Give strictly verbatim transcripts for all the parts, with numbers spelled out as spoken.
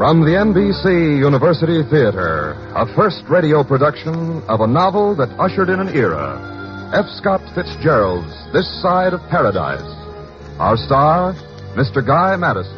From the N B C University Theater, a first radio production of a novel that ushered in an era, F. Scott Fitzgerald's This Side of Paradise. Our star, Mister Guy Madison.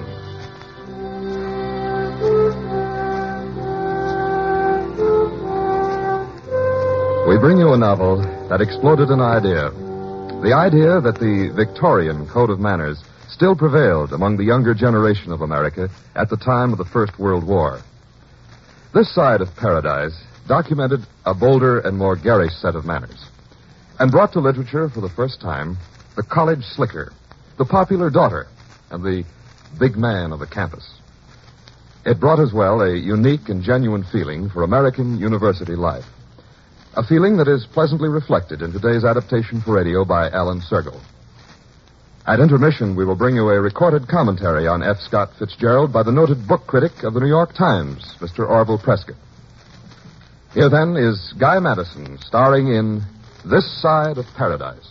We bring you a novel that exploded an idea. The idea that the Victorian code of manners still prevailed among the younger generation of America at the time of the First World War. This Side of Paradise documented a bolder and more garish set of manners and brought to literature for the first time the college slicker, the popular daughter, and the big man of the campus. It brought as well a unique and genuine feeling for American university life, a feeling that is pleasantly reflected in today's adaptation for radio by Alan Sergel. At intermission, we will bring you a recorded commentary on F. Scott Fitzgerald by the noted book critic of the New York Times, Mister Orville Prescott. Here, then, is Guy Madison, starring in This Side of Paradise.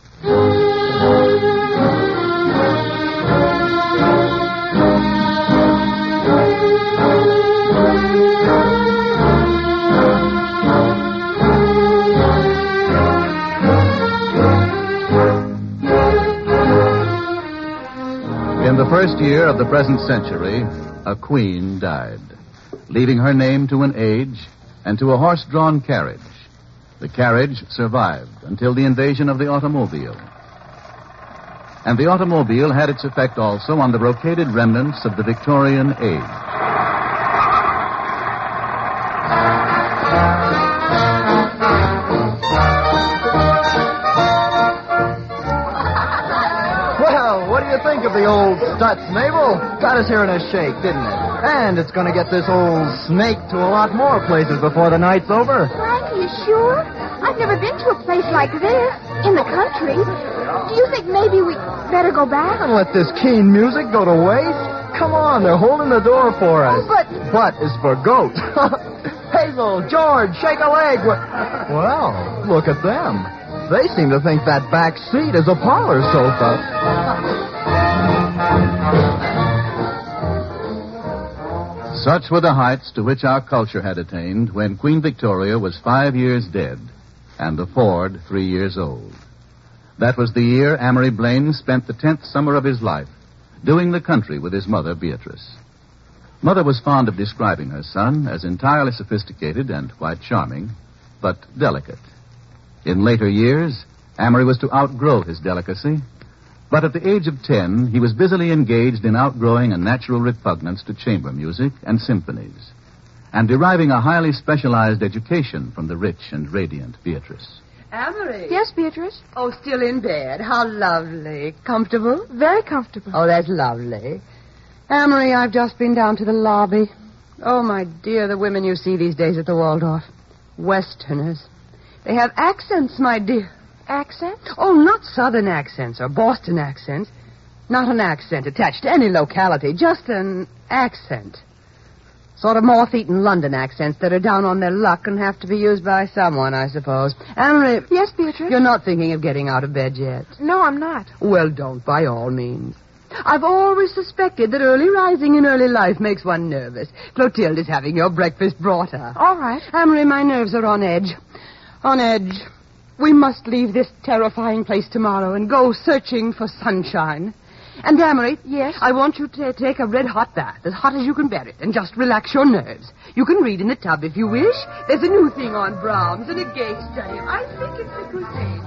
In the first year of the present century, a queen died, leaving her name to an age and to a horse-drawn carriage. The carriage survived until the invasion of the automobile. And the automobile had its effect also on the brocaded remnants of the Victorian age. Think of the old Stutz, Mabel. Got us here in a shake, didn't it? And it's going to get this old snake to a lot more places before the night's over. Frank, are you sure? I've never been to a place like this, in the country. Do you think maybe we better go back? And let this keen music go to waste? Come on, they're holding the door for us. Oh, but... But is for goat. Hazel, George, shake a leg. Well, look at them. They seem to think that back seat is a parlor sofa. Such were the heights to which our culture had attained when Queen Victoria was five years dead and the Ford three years old. That was the year Amory Blaine spent the tenth summer of his life doing the country with his mother, Beatrice. Mother was fond of describing her son as entirely sophisticated and quite charming, but delicate. In later years, Amory was to outgrow his delicacy, but at the age of ten, he was busily engaged in outgrowing a natural repugnance to chamber music and symphonies, and deriving a highly specialized education from the rich and radiant Beatrice. Amory. Yes, Beatrice? Oh, still in bed. How lovely. Comfortable? Very comfortable. Oh, that's lovely. Amory, I've just been down to the lobby. Oh, my dear, the women you see these days at the Waldorf. Westerners. They have accents, my dear. Accents? Oh, not Southern accents or Boston accents. Not an accent attached to any locality, just an accent. Sort of moth-eaten London accents that are down on their luck and have to be used by someone, I suppose. Amory... Yes, Beatrice? You're not thinking of getting out of bed yet? No, I'm not. Well, don't, by all means. I've always suspected that early rising in early life makes one nervous. Clotilde is having your breakfast brought her. All right. Amory, my nerves are on edge. On edge. We must leave this terrifying place tomorrow and go searching for sunshine. And, Amory, yes? I want you to take a red-hot bath, as hot as you can bear it, and just relax your nerves. You can read in the tub if you wish. There's a new thing on Brahms and a gay study. I think it's a good thing.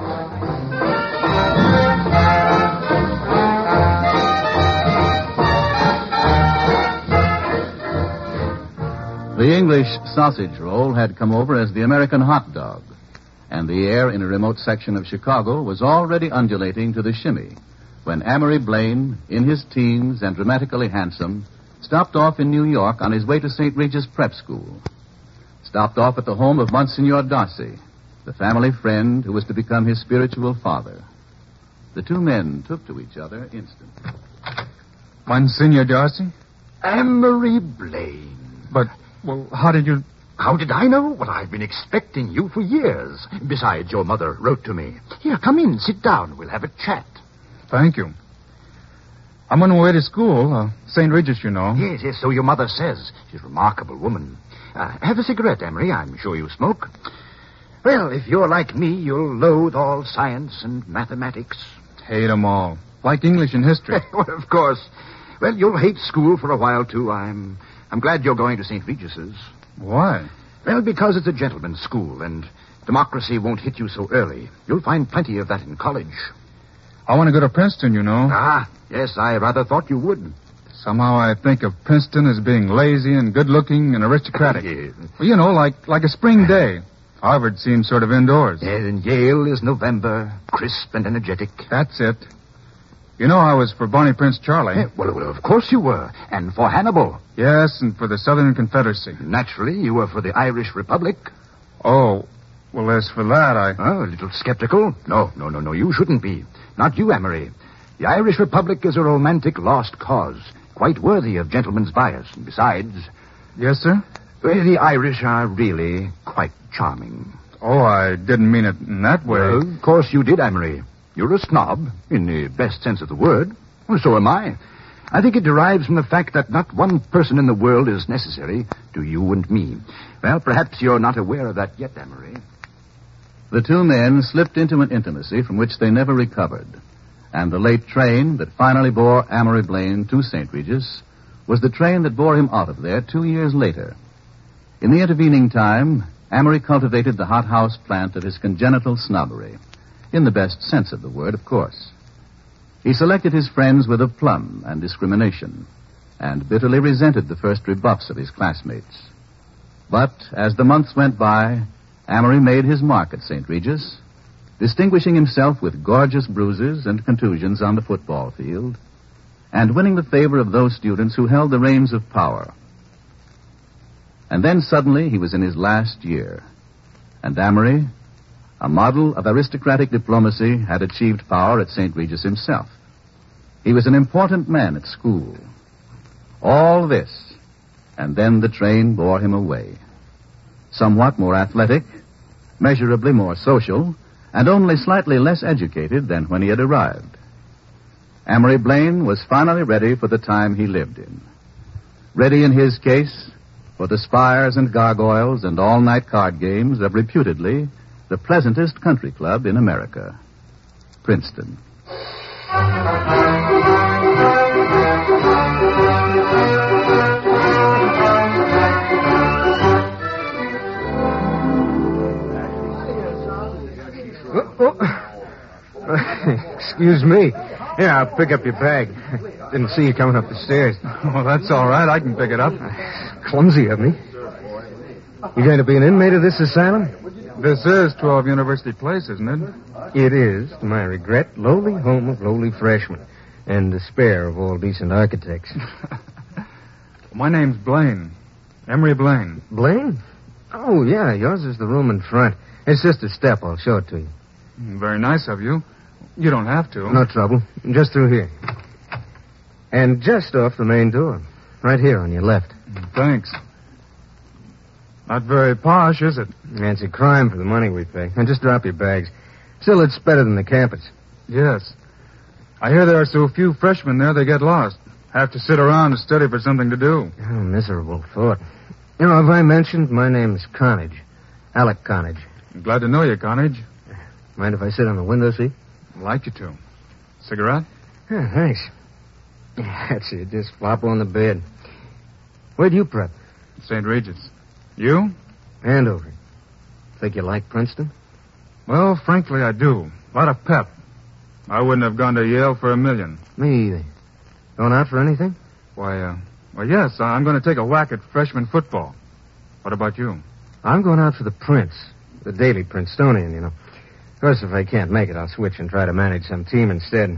The English sausage roll had come over as the American hot dog, and the air in a remote section of Chicago was already undulating to the shimmy when Amory Blaine, in his teens and dramatically handsome, stopped off in New York on his way to Saint Regis Prep School. Stopped off at the home of Monsignor Darcy, the family friend who was to become his spiritual father. The two men took to each other instantly. Monsignor Darcy? Amory Blaine. But, well, how did you... How did I know? Well, I've been expecting you for years. Besides, your mother wrote to me. Here, come in, sit down. We'll have a chat. Thank you. I'm on my way to school. Uh, Saint Regis, you know. Yes, yes, so your mother says. She's a remarkable woman. Uh, have a cigarette, Emery. I'm sure you smoke. Well, if you're like me, you'll loathe all science and mathematics. Hate 'em all. Like English and history. Well, of course. Well, you'll hate school for a while, too. I'm I'm glad you're going to Saint Regis's. Why? Well, because it's a gentleman's school, and democracy won't hit you so early. You'll find plenty of that in college. I want to go to Princeton, you know. Ah, yes, I rather thought you would. Somehow I think of Princeton as being lazy and good-looking and aristocratic. Yes. Well, you know, like like a spring day. Harvard seems sort of indoors. And Yale is November, crisp and energetic. That's it. You know I was for Bonnie Prince Charlie. Eh, well, well, of course you were. And for Hannibal. Yes, and for the Southern Confederacy. Naturally, you were for the Irish Republic. Oh, well, as for that, I... Oh, a little skeptical? No, no, no, no, you shouldn't be. Not you, Emery. The Irish Republic is a romantic lost cause, quite worthy of gentleman's bias. And besides... Yes, sir? Well, the Irish are really quite charming. Oh, I didn't mean it in that way. Well, of course you did, Emery. You're a snob, in the best sense of the word. Well, so am I. I think it derives from the fact that not one person in the world is necessary to you and me. Well, perhaps you're not aware of that yet, Emery. The two men slipped into an intimacy from which they never recovered. And the late train that finally bore Amory Blaine to Saint Regis was the train that bore him out of there two years later. In the intervening time, Amory cultivated the hothouse plant of his congenital snobbery. In the best sense of the word, of course. He selected his friends with aplomb and discrimination, and bitterly resented the first rebuffs of his classmates. But as the months went by, Amory made his mark at Saint Regis, distinguishing himself with gorgeous bruises and contusions on the football field, and winning the favor of those students who held the reins of power. And then suddenly he was in his last year, and Amory, a model of aristocratic diplomacy, had achieved power at Saint Regis himself. He was an important man at school. All this, and then the train bore him away. Somewhat more athletic, measurably more social, and only slightly less educated than when he had arrived. Amory Blaine was finally ready for the time he lived in. Ready in his case for the spires and gargoyles and all-night card games of reputedly the pleasantest country club in America, Princeton. Oh, oh. Excuse me. Yeah, I'll pick up your bag. Didn't see you coming up the stairs. Well, that's all right. I can pick it up. Clumsy of me. You going to be an inmate of this asylum? This is twelve University Place, isn't it? It is, to my regret, lowly home of lowly freshmen and despair of all decent architects. My name's Blaine. Emery Blaine. Blaine? Oh, yeah, yours is the room in front. It's just a step. I'll show it to you. Very nice of you. You don't have to. No trouble. Just through here. And just off the main door. Right here on your left. Thanks. Not very posh, is it? It's a crime for the money we pay. And just drop your bags. Still, it's better than the campus. Yes. I hear there are so few freshmen there they get lost. Have to sit around and study for something to do. Oh, miserable thought. You know, have I mentioned my name's Connage? Alec Connage. I'm glad to know you, Connage. Mind if I sit on the window seat? I'd like you to. Cigarette? Yeah, thanks. Yeah, that's it. Just flop on the bed. Where'd you prep? Saint Regis. You? Andover. Think you like Princeton? Well, frankly, I do. A lot of pep. I wouldn't have gone to Yale for a million. Me either. Going out for anything? Why, uh, well, yes, I'm going to take a whack at freshman football. What about you? I'm going out for the Prince. The Daily Princetonian, you know. Of course, if I can't make it, I'll switch and try to manage some team instead.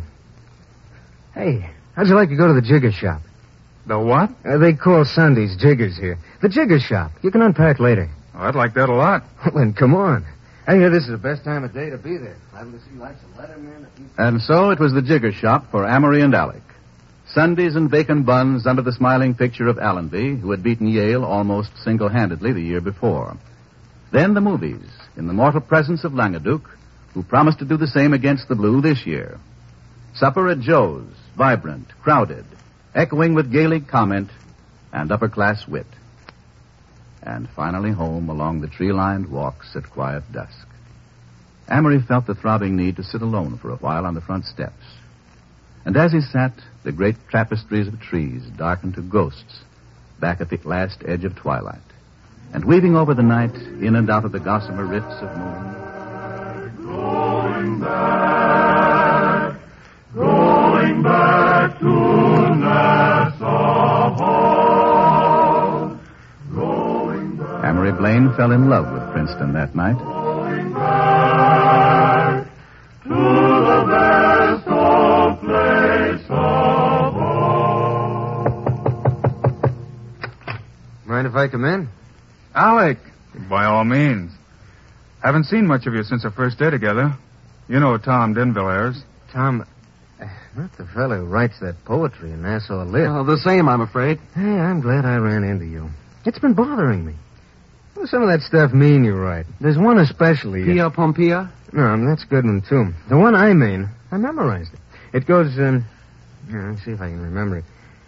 Hey, how'd you like to go to the jigger shop? The what? Uh, they call Sundays jiggers here. The jigger shop. You can unpack later. Oh, I'd like that a lot. Well, then, come on. I hear this is the best time of day to be there. Liable to see lots of lettermen. And so it was the jigger shop for Amory and Alec. Sundays and bacon buns under the smiling picture of Allenby, who had beaten Yale almost single-handedly the year before. Then the movies, in the mortal presence of Langaduke, who promised to do the same against the Blue this year. Supper at Joe's, vibrant, crowded, echoing with Gaelic comment and upper-class wit. And finally home along the tree-lined walks at quiet dusk. Amory felt the throbbing need to sit alone for a while on the front steps. And as he sat, the great tapestries of trees darkened to ghosts back at the last edge of twilight. And weaving over the night, in and out of the gossamer rifts of moon. Going back, going back to Nassau Hall. Going back. Amory Blaine fell in love with Princeton that night. Going back to the best old place of all. Mind if I come in? Alec, by all means. Haven't seen much of you since our first day together. You know Tom Denvillers. Tom, uh, not the fellow who writes that poetry in Nassau Lit. Oh, the same, I'm afraid. Hey, I'm glad I ran into you. It's been bothering me. What does some of that stuff mean you write? There's one especially. Pia Pompia? No, that's a good one, too. The one I mean, I memorized it. It goes, um... yeah, let's see if I can remember it.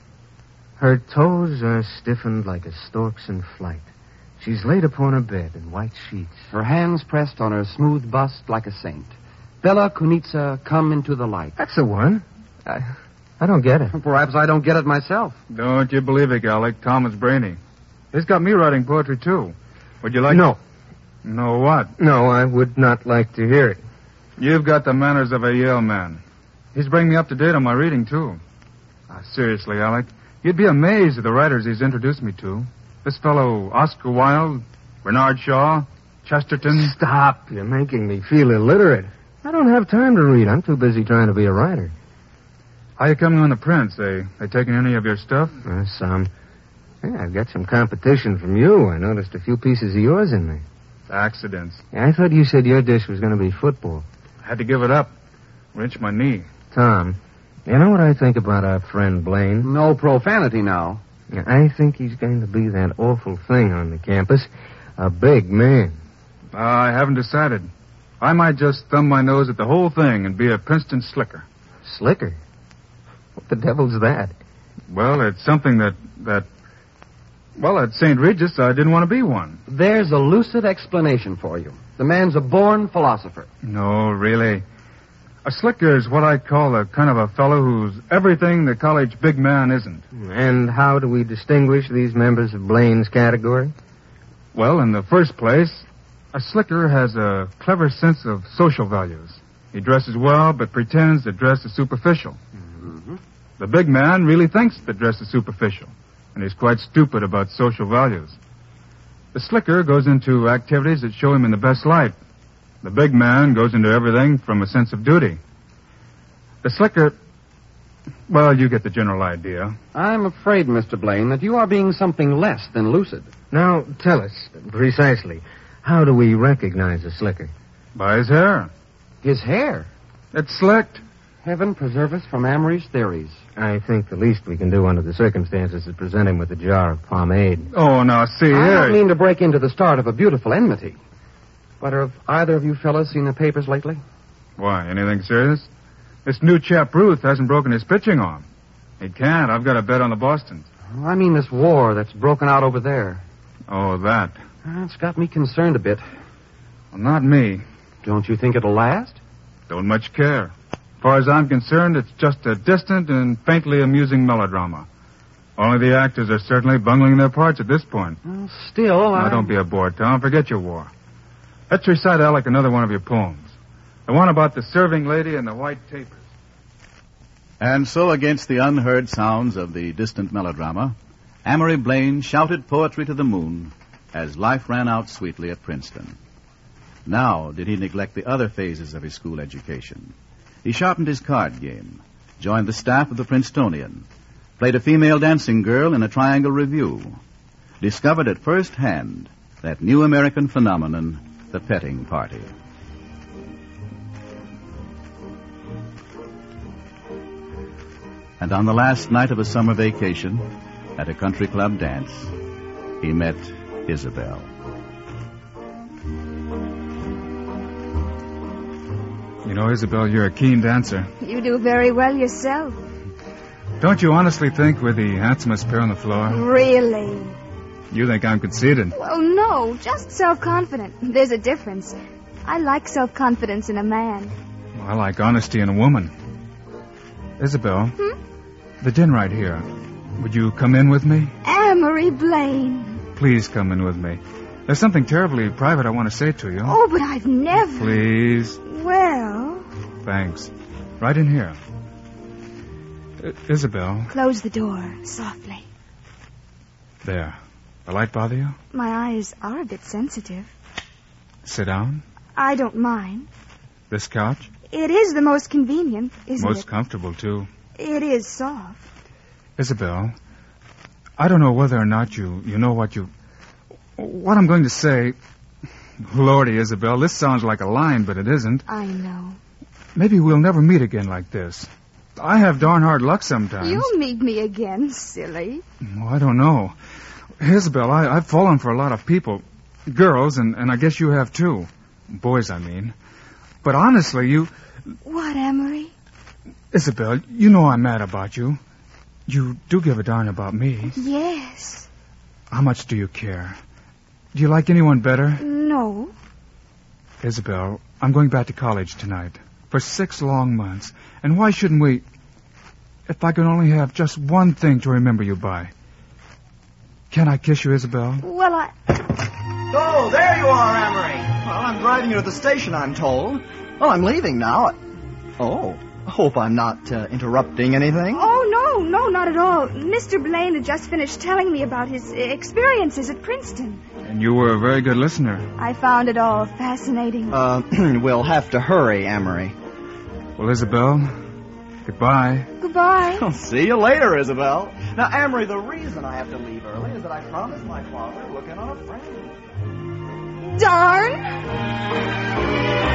Her toes are stiffened like a stork's in flight. She's laid upon her bed in white sheets. Her hands pressed on her smooth bust like a saint. Bella Kunitsa, come into the light. That's the one. I, I don't get it. Perhaps I don't get it myself. Don't you believe it, Alec. Tom is brainy. This got me writing poetry, too. Would you like... No. No what? No, I would not like to hear it. You've got the manners of a Yale man. He's bringing me up to date on my reading, too. Ah, seriously, Alec, you'd be amazed at the writers he's introduced me to. This fellow, Oscar Wilde, Bernard Shaw, Chesterton. Stop. You're making me feel illiterate. I don't have time to read. I'm too busy trying to be a writer. How you coming on the prints? They they taking any of your stuff? Uh, some. Yeah, I've got some competition from you. I noticed a few pieces of yours in there. Accidents. Yeah, I thought you said your dish was going to be football. I had to give it up. Wrenched my knee. Tom, you know what I think about our friend Blaine? No profanity now. Yeah, I think he's going to be that awful thing on the campus. A big man. Uh, I haven't decided. I might just thumb my nose at the whole thing and be a Princeton slicker. Slicker? What the devil's that? Well, it's something that... that well, at Saint Regis, I didn't want to be one. There's a lucid explanation for you. The man's a born philosopher. No, really. A slicker is what I call a kind of a fellow who's everything the college big man isn't. And how do we distinguish these members of Blaine's category? Well, in the first place, a slicker has a clever sense of social values. He dresses well, but pretends that dress is superficial. Mm-hmm. The big man really thinks that dress is superficial, and he's quite stupid about social values. The slicker goes into activities that show him in the best light. The big man goes into everything from a sense of duty. The slicker... Well, you get the general idea. I'm afraid, Mister Blaine, that you are being something less than lucid. Now, tell us, precisely, how do we recognize a slicker? By his hair. His hair? It's slicked. Heaven preserve us from Amory's theories. I think the least we can do under the circumstances is present him with a jar of pomade. Oh, now, see I here... don't mean to break into the start of a beautiful enmity. But have either of you fellas seen the papers lately? Why, anything serious? This new chap, Ruth, hasn't broken his pitching arm. He can't. I've got a bet on the Bostons. I mean this war that's broken out over there. Oh, that. Uh, it's got me concerned a bit. Well, not me. Don't you think it'll last? Don't much care. As far as I'm concerned, it's just a distant and faintly amusing melodrama. Only the actors are certainly bungling their parts at this point. Well, still, I... Now, don't be a bore, Tom. Forget your war. Let's recite, Alec, another one of your poems. The one about the serving lady and the white tapers. And so, against the unheard sounds of the distant melodrama, Amory Blaine shouted poetry to the moon as life ran out sweetly at Princeton. Now did he neglect the other phases of his school education. He sharpened his card game, joined the staff of the Princetonian, played a female dancing girl in a triangle review, discovered at first hand that new American phenomenon, the petting party. And on the last night of a summer vacation, at a country club dance, he met Isabel. You know, Isabel, you're a keen dancer. You do very well yourself. Don't you honestly think we're the handsomest pair on the floor? Really? You think I'm conceited? Well, no, just self-confident. There's a difference. I like self-confidence in a man. Well, I like honesty in a woman. Isabel, Hmm? the din right here. Would you come in with me? Amory Blaine. Please come in with me. There's something terribly private I want to say to you. Oh, but I've never... Please. Well... Thanks. Right in here. I- Isabel. Close the door, softly. There. The light bother you? My eyes are a bit sensitive. Sit down. I don't mind. This couch? It is the most convenient, isn't Most it? comfortable, too. It is soft. Isabel, I don't know whether or not you, you know what you... What I'm going to say... Lordy, Isabel, this sounds like a line, but it isn't. I know. Maybe we'll never meet again like this. I have darn hard luck sometimes. You'll meet me again, silly. Oh, I don't know. Isabel, I, I've fallen for a lot of people. Girls, and, and I guess you have too. Boys, I mean. But honestly, you... What, Amory? Isabel, you know I'm mad about you. You do give a darn about me. Yes. How much do you care? Do you like anyone better? No. Isabel, I'm going back to college tonight. For six long months. And why shouldn't we... If I could only have just one thing to remember you by. Can I kiss you, Isabel? Well, I... Oh, there you are, Amory. Well, I'm driving you to the station, I'm told. Well, I'm leaving now. Oh, hope I'm not uh, interrupting anything. Oh, no, no, not at all. Mister Blaine had just finished telling me about his uh, experiences at Princeton. And you were a very good listener. I found it all fascinating. Uh, we'll have to hurry, Amory. Well, Isabel, goodbye. Goodbye. I'll see you later, Isabel. Now, Amory, the reason I have to leave early is that I promised my father to look in on a friend. Darn.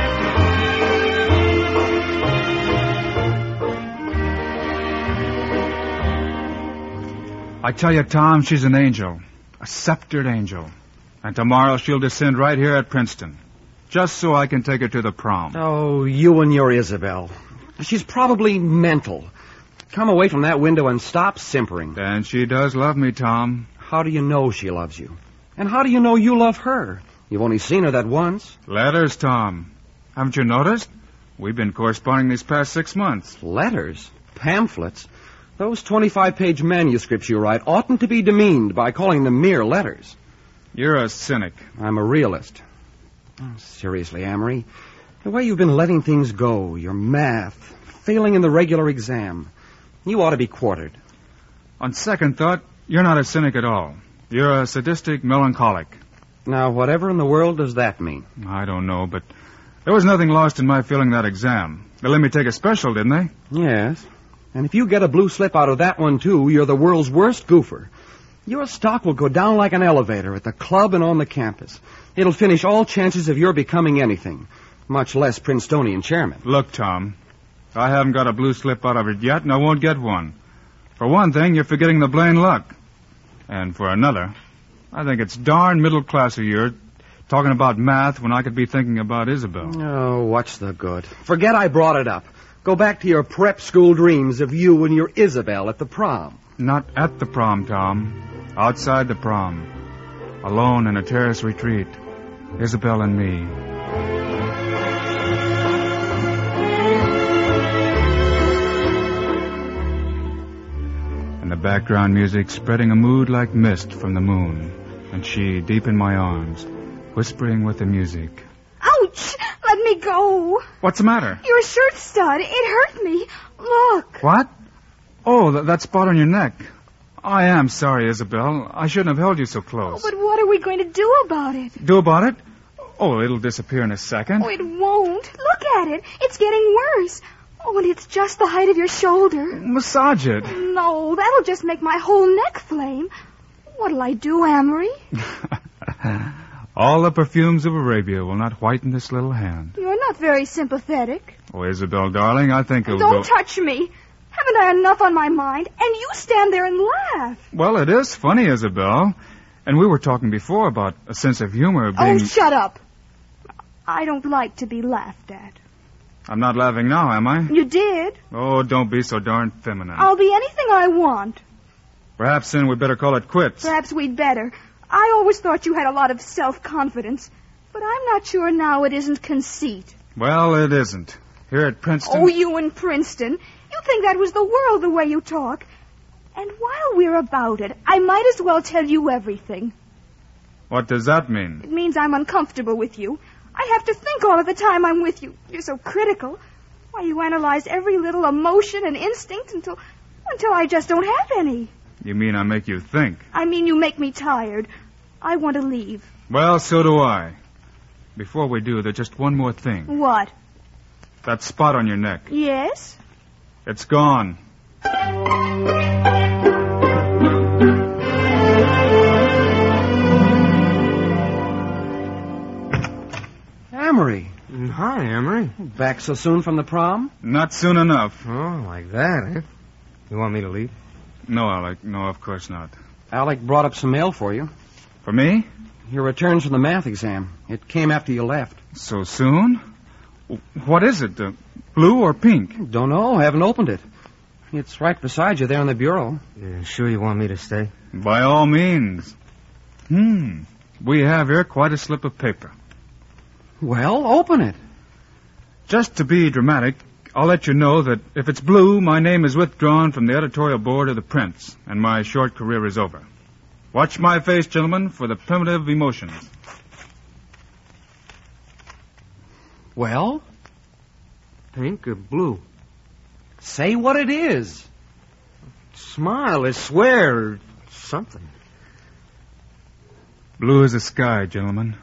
I tell you, Tom, she's an angel. A sceptered angel. And tomorrow she'll descend right here at Princeton. Just so I can take her to the prom. Oh, you and your Isabel. She's probably mental. Come away from that window and stop simpering. And she does love me, Tom. How do you know she loves you? And how do you know you love her? You've only seen her that once. Letters, Tom. Haven't you noticed? We've been corresponding these past six months. Letters? Pamphlets? Those twenty-five page manuscripts you write oughtn't to be demeaned by calling them mere letters. You're a cynic. I'm a realist. Oh, seriously, Amory, the way you've been letting things go, your math, failing in the regular exam, you ought to be quartered. On second thought, you're not a cynic at all. You're a sadistic melancholic. Now, whatever in the world does that mean? I don't know, but there was nothing lost in my failing that exam. They let me take a special, didn't they? Yes. And if you get a blue slip out of that one, too, you're the world's worst goofer. Your stock will go down like an elevator at the club and on the campus. It'll finish all chances of your becoming anything, much less Princetonian chairman. Look, Tom, I haven't got a blue slip out of it yet, and I won't get one. For one thing, you're forgetting the Blaine luck. And for another, I think it's darn middle class of you talking about math when I could be thinking about Isabel. Oh, what's the good? Forget I brought it up. Go back to your prep school dreams of you and your Isabel at the prom. Not at the prom, Tom. Outside the prom. Alone in a terrace retreat. Isabel and me. And the background music spreading a mood like mist from the moon. And she deep in my arms, whispering with the music. Ouch! Let me go. What's the matter? Your shirt stud. It hurt me. Look. What? Oh, th- that spot on your neck. I am sorry, Isabel. I shouldn't have held you so close. Oh, but what are we going to do about it? Do about it? Oh, it'll disappear in a second. Oh, it won't. Look at it. It's getting worse. Oh, and it's just the height of your shoulder. Massage it. No, that'll just make my whole neck flame. What'll I do, Amory? All the perfumes of Arabia will not whiten this little hand. You're not very sympathetic. Oh, Isabel, darling, I think it'll Don't go... touch me. Haven't I enough on my mind? And you stand there and laugh. Well, it is funny, Isabel. And we were talking before about a sense of humor being... Oh, shut up. I don't like to be laughed at. I'm not laughing now, am I? You did. Oh, don't be so darn feminine. I'll be anything I want. Perhaps then we'd better call it quits. Perhaps we'd better. I always thought you had a lot of self-confidence, but I'm not sure now it isn't conceit. Well, it isn't. Here at Princeton... Oh, you in Princeton. You think that was the world the way you talk. And while we're about it, I might as well tell you everything. What does that mean? It means I'm uncomfortable with you. I have to think all of the time I'm with you. You're so critical. Why, you analyze every little emotion and instinct until until I just don't have any. You mean I make you think? I mean you make me tired. I want to leave. Well, so do I. Before we do, there's just one more thing. What? That spot on your neck. Yes? It's gone. Amory. Hi, Amory. Back so soon from the prom? Not soon enough. Oh, like that, eh? You want me to leave? No, Alec. No, of course not. Alec brought up some mail for you. For me? Your returns from the math exam. It came after you left. So soon? What is it? Uh, blue or pink? Don't know. Haven't opened it. It's right beside you there in the bureau. You sure you want me to stay? By all means. Hmm. We have here quite a slip of paper. Well, open it. Just to be dramatic, I'll let you know that if it's blue, my name is withdrawn from the editorial board of the Prince, and my short career is over. Watch my face, gentlemen, for the primitive emotions. Well? Pink or blue? Say what it is. Smile or swear or something. Blue as the sky, gentlemen.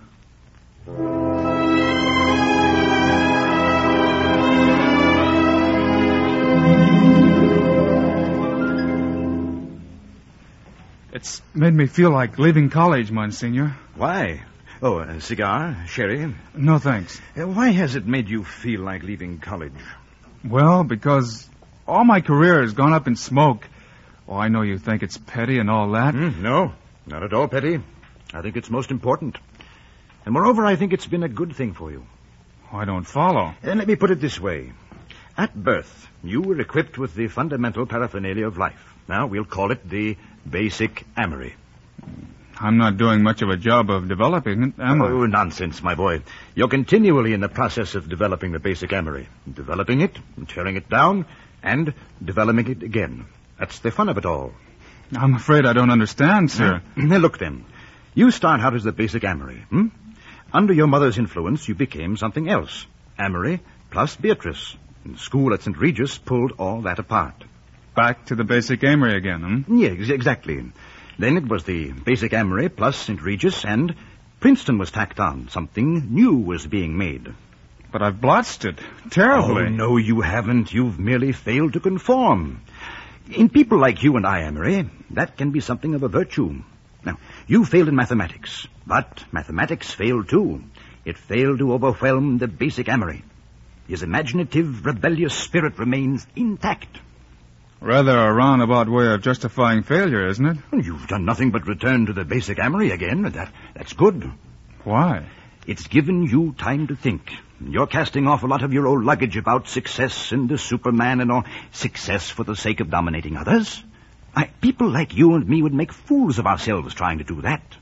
It's made me feel like leaving college, Monsignor. Why? Oh, a cigar? Sherry? No, thanks. Uh, why has it made you feel like leaving college? Well, because all my career has gone up in smoke. Oh, I know you think it's petty and all that. Mm, no, not at all petty. I think it's most important. And moreover, I think it's been a good thing for you. Oh, I don't follow. And let me put it this way. At birth, you were equipped with the fundamental paraphernalia of life. Now, we'll call it the basic Amory. I'm not doing much of a job of developing it, am I? Oh, nonsense, my boy. You're continually in the process of developing the basic Amory. Developing it, tearing it down, and developing it again. That's the fun of it all. I'm afraid I don't understand, sir. Now, look, then. You start out as the basic Amory, hmm? Under your mother's influence, you became something else. Amory plus Beatrice. And school at Saint Regis pulled all that apart. Back to the basic Amory again, hmm? Yeah, ex- exactly. Then it was the basic Amory plus Saint Regis, and Princeton was tacked on. Something new was being made. But I've blotched it terribly. Oh, no, you haven't. You've merely failed to conform. In people like you and I, Amory, that can be something of a virtue. Now, you failed in mathematics, but mathematics failed too. It failed to overwhelm the basic Amory. His imaginative, rebellious spirit remains intact. Rather a roundabout way of justifying failure, isn't it? You've done nothing but return to the basic Amory again. That, that's good. Why? It's given you time to think. You're casting off a lot of your old luggage about success and the Superman and all. Success for the sake of dominating others? I, people like you and me would make fools of ourselves trying to do that.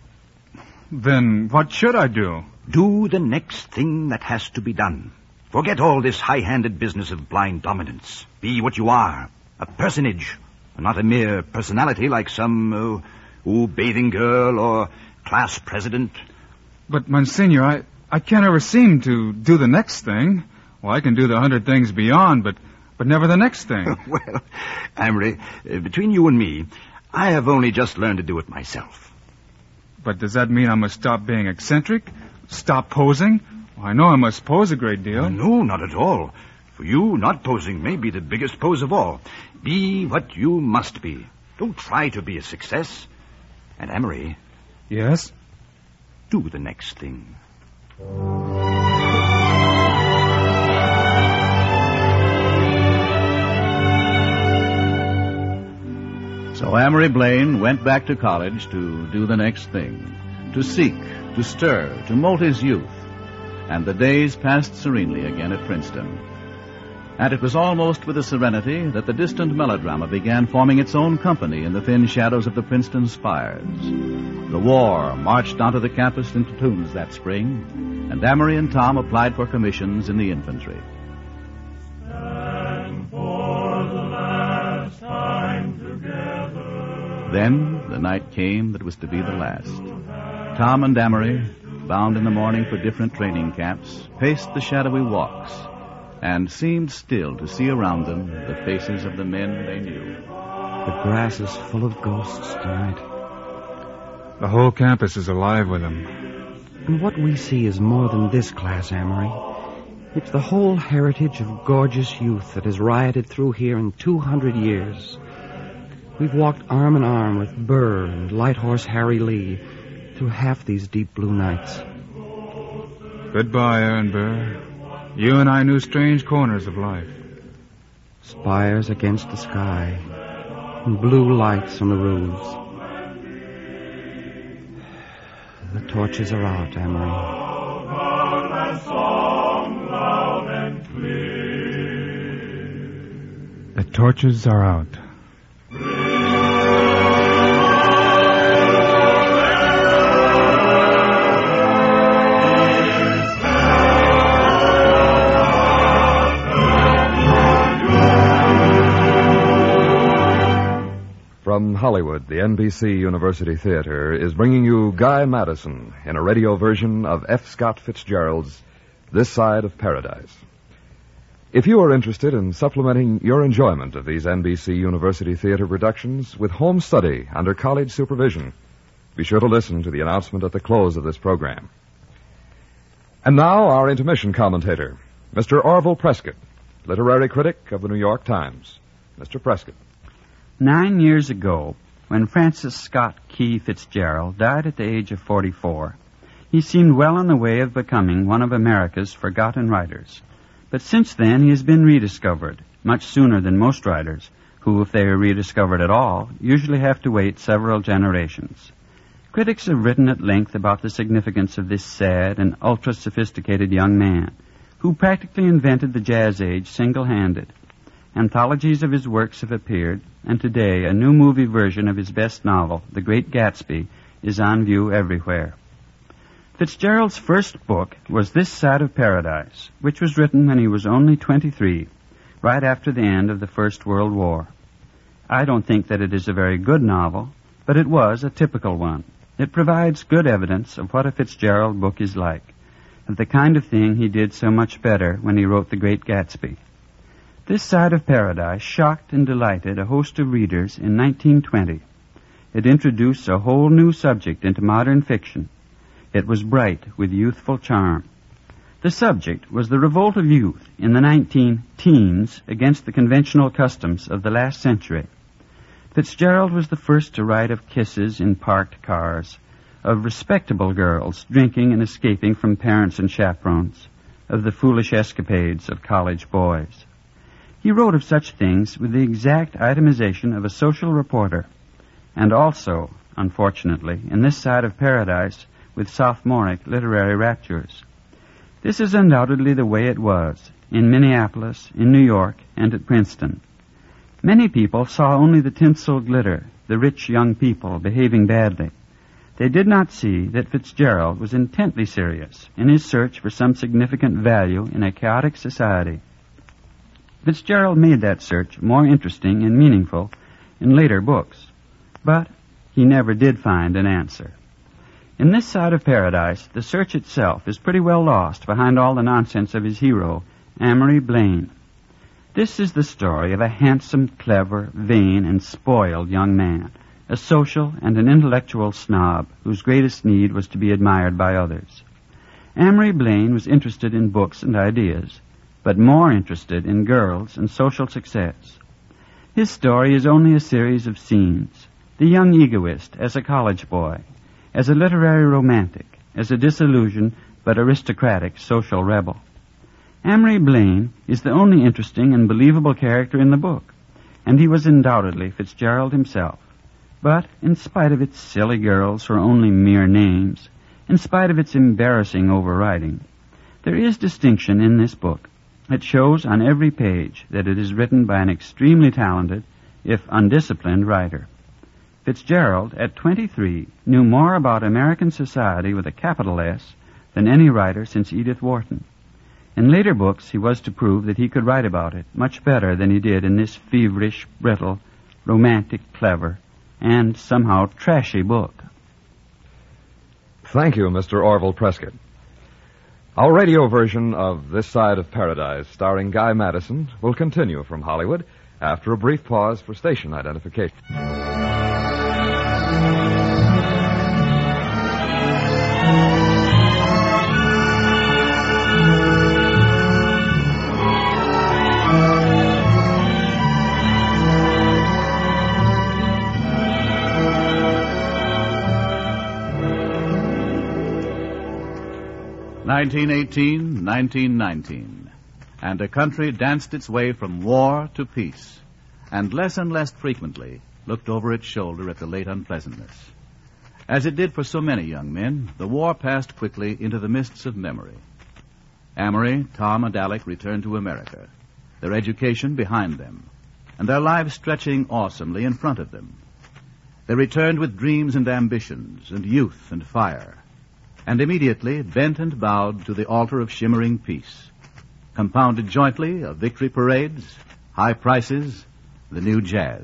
Then what should I do? Do the next thing that has to be done. Forget all this high-handed business of blind dominance. Be what you are, a personage, not a mere personality like some, uh, ooh, bathing girl or class president. But, Monsignor, I, I can't ever seem to do the next thing. Well, I can do the hundred things beyond, but, but never the next thing. Well, Amory, uh, between you and me, I have only just learned to do it myself. But does that mean I must stop being eccentric? Stop posing? Well, I know I must pose a great deal. No, not at all. For you, not posing may be the biggest pose of all. Be what you must be. Don't try to be a success. And Amory... Yes? Do the next thing. So Amory Blaine went back to college to do the next thing, to seek, to stir, to molt his youth. And the days passed serenely again at Princeton. And it was almost with a serenity that the distant melodrama began forming its own company in the thin shadows of the Princeton spires. The war marched onto the campus in platoons that spring, and Amory and Tom applied for commissions in the infantry. And for the last time together. Then the night came that was to be the last. Tom and Amory, bound in the morning for different training camps, paced the shadowy walks and seemed still to see around them the faces of the men they knew. The grass is full of ghosts tonight. The whole campus is alive with them. And what we see is more than this class, Amory. It's the whole heritage of gorgeous youth that has rioted through here in two hundred years. We've walked arm in arm with Burr and Light Horse Harry Lee through half these deep blue nights. Goodbye, Aaron Burr. You and I knew strange corners of life. Spires against the sky, and blue lights on the roofs. The torches are out, Amory. The torches are out. From Hollywood, the N B C University Theater is bringing you Guy Madison in a radio version of F. Scott Fitzgerald's This Side of Paradise. If you are interested in supplementing your enjoyment of these N B C University Theater productions with home study under college supervision, be sure to listen to the announcement at the close of this program. And now, our intermission commentator, Mister Orville Prescott, literary critic of the New York Times. Mister Prescott. Nine years ago, when Francis Scott Key Fitzgerald died at the age of forty-four, he seemed well on the way of becoming one of America's forgotten writers. But since then, he has been rediscovered, much sooner than most writers, who, if they are rediscovered at all, usually have to wait several generations. Critics have written at length about the significance of this sad and ultra-sophisticated young man, who practically invented the jazz age single-handed. Anthologies of his works have appeared, and today a new movie version of his best novel, The Great Gatsby, is on view everywhere. Fitzgerald's first book was This Side of Paradise, which was written when he was only twenty-three, right after the end of the First World War. I don't think that it is a very good novel, but it was a typical one. It provides good evidence of what a Fitzgerald book is like, of the kind of thing he did so much better when he wrote The Great Gatsby. This Side of Paradise shocked and delighted a host of readers in nineteen twenty. It introduced a whole new subject into modern fiction. It was bright with youthful charm. The subject was the revolt of youth in the nineteen teens against the conventional customs of the last century. Fitzgerald was the first to write of kisses in parked cars, of respectable girls drinking and escaping from parents and chaperones, of the foolish escapades of college boys. He wrote of such things with the exact itemization of a social reporter, and also, unfortunately, in This Side of Paradise, with sophomoric literary raptures. This is undoubtedly the way it was in Minneapolis, in New York, and at Princeton. Many people saw only the tinsel glitter, the rich young people behaving badly. They did not see that Fitzgerald was intently serious in his search for some significant value in a chaotic society. Fitzgerald made that search more interesting and meaningful in later books, but he never did find an answer. In This Side of Paradise, the search itself is pretty well lost behind all the nonsense of his hero, Amory Blaine. This is the story of a handsome, clever, vain, and spoiled young man, a social and an intellectual snob whose greatest need was to be admired by others. Amory Blaine was interested in books and ideas, but more interested in girls and social success. His story is only a series of scenes. The young egoist as a college boy, as a literary romantic, as a disillusioned but aristocratic social rebel. Amory Blaine is the only interesting and believable character in the book, and he was undoubtedly Fitzgerald himself. But in spite of its silly girls who are only mere names, in spite of its embarrassing overwriting, there is distinction in this book. It shows on every page that it is written by an extremely talented, if undisciplined, writer. Fitzgerald, at twenty-three, knew more about American society with a capital S than any writer since Edith Wharton. In later books, he was to prove that he could write about it much better than he did in this feverish, brittle, romantic, clever, and somehow trashy book. Thank you, Mister Orville Prescott. Our radio version of This Side of Paradise, starring Guy Madison, will continue from Hollywood after a brief pause for station identification. nineteen eighteen, nineteen nineteen, and a country danced its way from war to peace, and less and less frequently looked over its shoulder at the late unpleasantness. As it did for so many young men, the war passed quickly into the mists of memory. Amory, Tom, and Alec returned to America, their education behind them, and their lives stretching awesomely in front of them. They returned with dreams and ambitions, and youth and fire, and immediately bent and bowed to the altar of shimmering peace, compounded jointly of victory parades, high prices, the new jazz.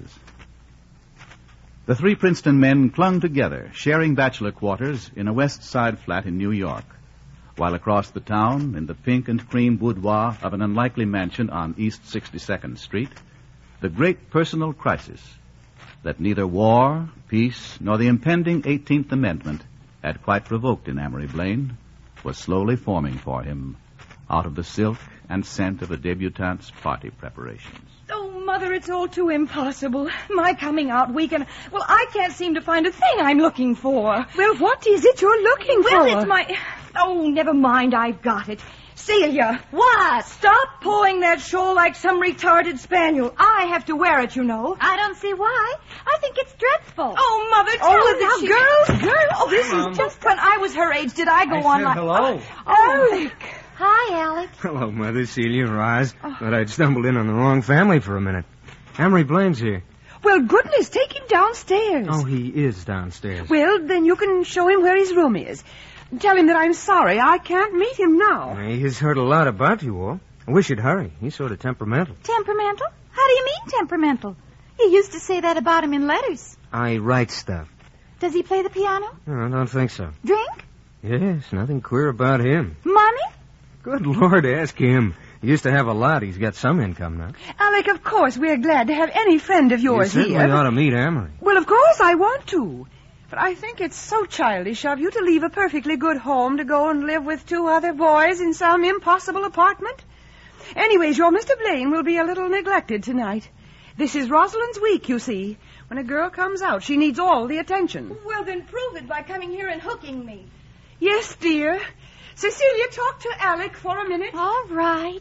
The three Princeton men clung together, sharing bachelor quarters in a West Side flat in New York, while across the town, in the pink and cream boudoir of an unlikely mansion on East sixty-second Street, the great personal crisis that neither war, peace, nor the impending eighteenth Amendment had quite provoked in Amory Blaine, was slowly forming for him out of the silk and scent of a debutante's party preparations. Oh, Mother, it's all too impossible. My coming out week, and, well, I can't seem to find a thing I'm looking for. Well, what is it you're looking well, for? Well, it's my... Oh, never mind, I've got it. Celia. What? Stop pulling that shawl like some retarded spaniel. I have to wear it, you know. I don't see why. I think it's dreadful. Oh, Mother, tell Oh, her that now, she... girls, girls. Oh, this Um, is just when I was her age. Did I go I on said like... hello. Oh, Alec. Hi, Alec. Hello, Mother, Celia, Roz. Thought I'd stumbled in on the wrong family for a minute. Amory Blaine's here. Well, goodness, take him downstairs. Oh, he is downstairs. Well, then you can show him where his room is. Tell him that I'm sorry. I can't meet him now. He's heard a lot about you all. I wish you'd hurry. He's sort of temperamental. Temperamental? How do you mean temperamental? You used to say that about him in letters. I write stuff. Does he play the piano? No, I don't think so. Drink? Yes, nothing queer about him. Money? Good Lord, ask him. He used to have a lot. He's got some income now. Alec, of course, we're glad to have any friend of yours you certainly here. ought to meet Amory. Well, of course I want to. But I think it's so childish of you to leave a perfectly good home to go and live with two other boys in some impossible apartment. Anyways, your Mister Blaine will be a little neglected tonight. This is Rosalind's week, you see. When a girl comes out, she needs all the attention. Well, then prove it by coming here and hooking me. Yes, dear. Cecilia, talk to Alec for a minute. All right.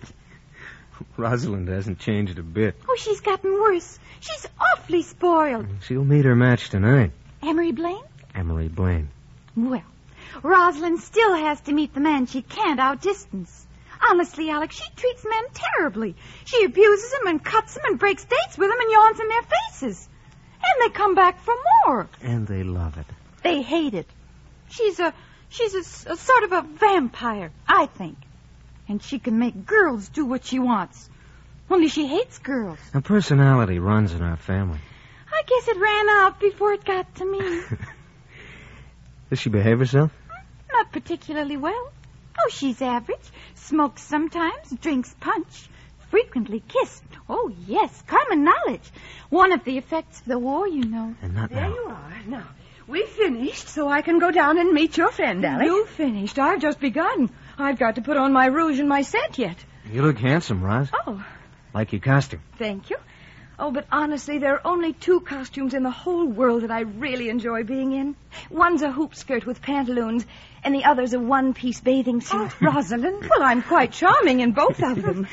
Rosalind hasn't changed a bit. Oh, she's gotten worse. She's awfully spoiled. She'll meet her match tonight. Amory Blaine? Amory Blaine. Well, Rosalind still has to meet the man she can't outdistance. Honestly, Alec, she treats men terribly. She abuses them and cuts them and breaks dates with them and yawns in their faces. And they come back for more. And they love it. They hate it. She's a she's a, a sort of a vampire, I think. And she can make girls do what she wants. Only she hates girls. Her personality runs in our family. I guess it ran out before it got to me. Does she behave herself? Not particularly well. Oh, she's average. Smokes sometimes, drinks punch, frequently kissed. Oh, yes, common knowledge. One of the effects of the war, you know. And not There now. you are. Now, we've finished, so I can go down and meet your friend, Alec. You finished. I've just begun. I've got to put on my rouge and my scent yet. You look handsome, Roz. Oh, Like your costume. thank you. Oh, but honestly, there are only two costumes in the whole world that I really enjoy being in. One's a hoop skirt with pantaloons, and the other's a one-piece bathing suit. Oh, Rosalind. Well, I'm quite charming in both of them.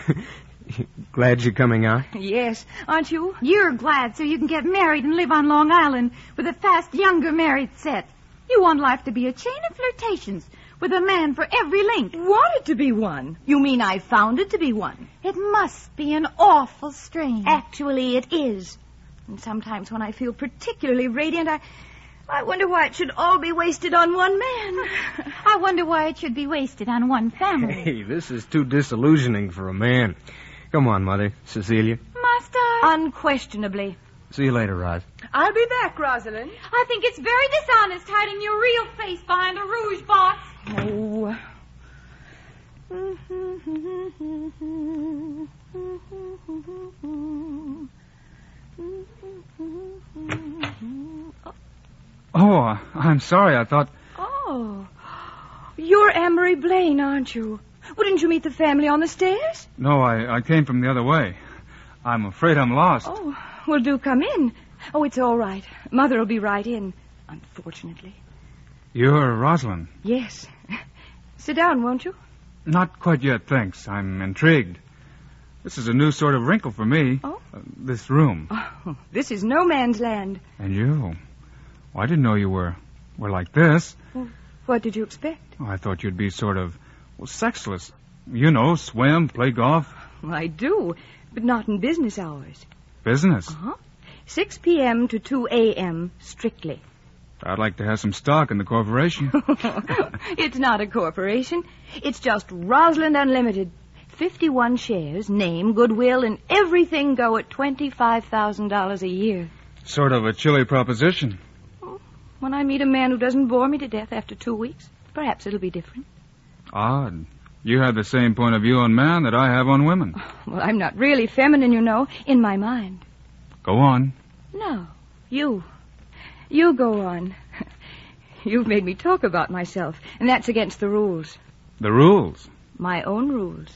Glad you're coming out? Yes, aren't you? You're glad so you can get married and live on Long Island with a fast, younger married set. You want life to be a chain of flirtations with a man for every link. Wanted to be one? You mean I found it to be one? It must be an awful strain. Actually, it is. And sometimes when I feel particularly radiant, I... I wonder why it should all be wasted on one man. I wonder why it should be wasted on one family. Hey, this is too disillusioning for a man. Come on, Mother. Cecilia. Master. Unquestionably. See you later, Roz. I'll be back, Rosalind. I think it's very dishonest hiding your real face behind a rouge box. No. Oh, I'm sorry. I thought... Oh. You're Amory Blaine, aren't you? Wouldn't you meet the family on the stairs? No, I, I came from the other way. I'm afraid I'm lost. Oh, well, do come in. Oh, it's all right. Mother will be right in, unfortunately. You're Rosalind. Yes. Sit down, won't you? Not quite yet, thanks. I'm intrigued. This is a new sort of wrinkle for me. Oh? Uh, this room. Oh, this is no man's land. And you? Well, I didn't know you were, were like this. Well, what did you expect? Oh, I thought you'd be sort of, well, sexless. You know, swim, play golf. Well, I do, but not in business hours. Business? Uh-huh. six p.m. to two a.m. strictly. I'd like to have some stock in the corporation. It's not a corporation. It's just Rosalind Unlimited. fifty-one shares, name, goodwill, and everything go at twenty-five thousand dollars a year. Sort of a chilly proposition. When I meet a man who doesn't bore me to death after two weeks, perhaps it'll be different. Odd. You have the same point of view on man that I have on women. Well, I'm not really feminine, you know, in my mind. Go on. No, you. You go on. You've made me talk about myself, and that's against the rules. The rules? My own rules.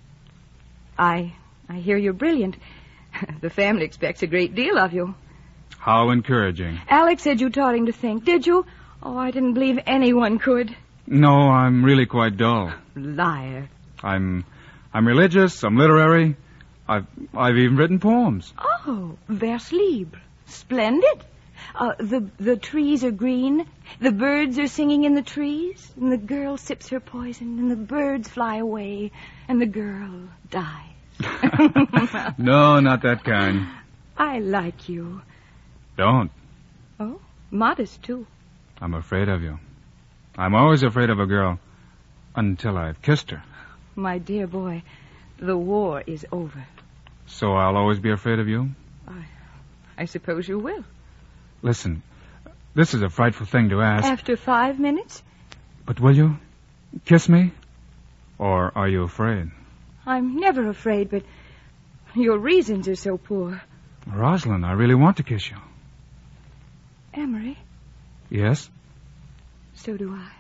I I hear you're brilliant. The family expects a great deal of you. How encouraging. Alex said you taught him to think, did you? Oh, I didn't believe anyone could. No, I'm really quite dull. Liar. I'm I'm religious, I'm literary. I've I've even written poems. Oh, vers libre. Splendid. Uh, the the trees are green, the birds are singing in the trees, and the girl sips her poison, and the birds fly away, and the girl dies. No, not that kind. I like you. Don't. Oh, modest, too. I'm afraid of you. I'm always afraid of a girl until I've kissed her. My dear boy, the war is over. So I'll always be afraid of you? I, I suppose you will. Listen, this is a frightful thing to ask. After five minutes? But will you kiss me? Or are you afraid? I'm never afraid, but your reasons are so poor. Rosalind, I really want to kiss you. Amory? Yes? So do I.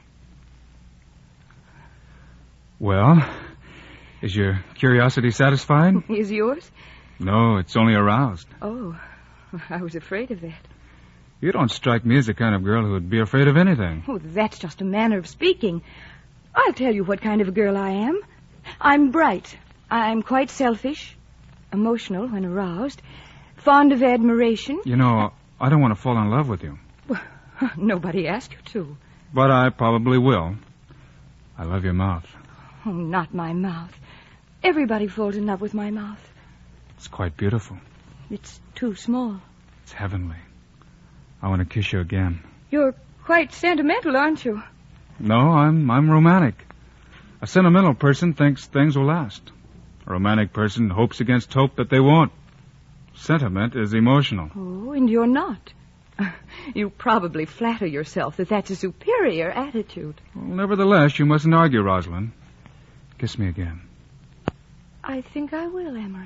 Well, is your curiosity satisfied? Is yours? No, it's only aroused. Oh, I was afraid of that. You don't strike me as the kind of girl who would be afraid of anything. Oh, that's just a manner of speaking. I'll tell you what kind of a girl I am. I'm bright. I'm quite selfish, emotional when aroused, fond of admiration. You know, I don't want to fall in love with you. Well, nobody asked you to. But I probably will. I love your mouth. Oh, not my mouth. Everybody falls in love with my mouth. It's quite beautiful. It's too small. It's heavenly. I want to kiss you again. You're quite sentimental, aren't you? No, I'm I'm romantic. A sentimental person thinks things will last. A romantic person hopes against hope that they won't. Sentiment is emotional. Oh, and you're not. You probably flatter yourself that that's a superior attitude. Well, nevertheless, you mustn't argue, Rosalind. Kiss me again. I think I will, Amory.